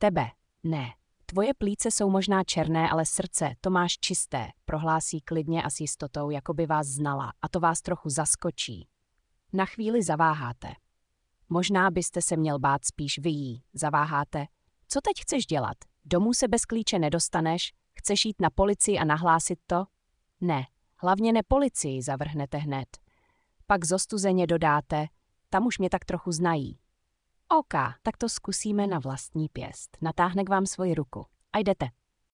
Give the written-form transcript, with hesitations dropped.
Tebe, ne. Tvoje plíce jsou možná černé, ale srdce to máš čisté, prohlásí klidně a s jistotou, jako by vás znala, a to vás trochu zaskočí. Na chvíli zaváháte. Možná byste se měl bát spíš vy jí. Zaváháte. Co teď chceš dělat? Domů se bez klíče nedostaneš? Chceš jít na policii a nahlásit to? Ne, hlavně ne policii, zavrhnete hned. Pak zostuzeně dodáte, tam už mě tak trochu znají. OK, tak to zkusíme na vlastní pěst. Natáhne k vám svoji ruku. A jdete.